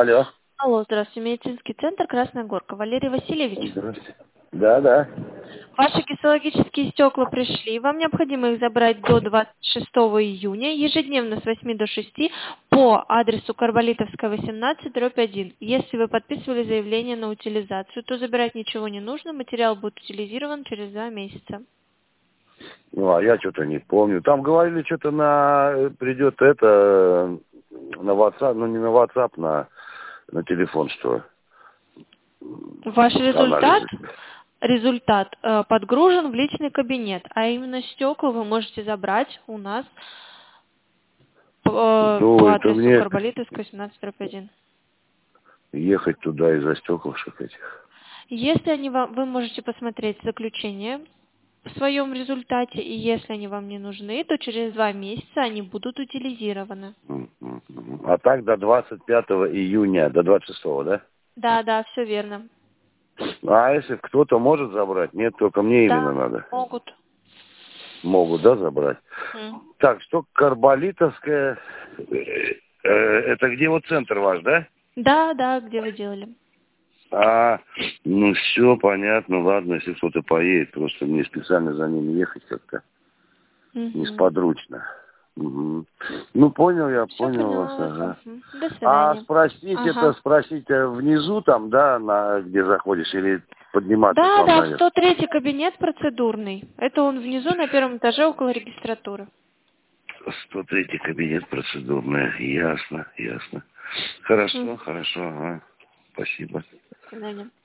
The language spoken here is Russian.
Алло. Алло, здравствуйте. Медицинский центр «Красная Горка». Валерий Васильевич. Здравствуйте. Да. Ваши кислологические стекла пришли. Вам необходимо их забрать до 26 июня, ежедневно с 8 до 6 по адресу Карболитовская, 18/1. Если вы подписывали заявление на утилизацию, то забирать ничего не нужно. Материал будет утилизирован через 2 месяца. Ну, а я что-то не помню. Там говорили, что-то придет это на WhatsApp, ну не на WhatsApp, на телефон, что Ваш результат? анализы. Результат подгружен в личный кабинет, а именно стекла вы можете забрать у нас Ну, по это адресу мне Карболитовская, 18/1. ехать туда из-за стеклышек этих. Если вы можете посмотреть заключение в своем результате, и если они вам не нужны, то через 2 месяца они будут утилизированы. А так до 25 июня, до 26, да? Да, все верно. А если кто-то может забрать? Нет, только мне именно Да, надо. могут. Могут, да, забрать? Так, что Карболитовская, это где вот центр ваш, да? Да, где вы делали? Ну все, понятно, ладно, если кто-то поедет, просто мне специально за ними ехать как-то Угу. несподручно. Мгм. Ну, понял, я Все понял вас, поняла вас. ага. До А свидания. спросить Ага. внизу там, да, где заходишь, или подниматься к вам Да, наверх? 103 кабинет процедурный. Это он внизу на первом этаже около регистратуры. 103 кабинет процедурный, ясно. Мгм. Хорошо, ага. Спасибо. До свидания.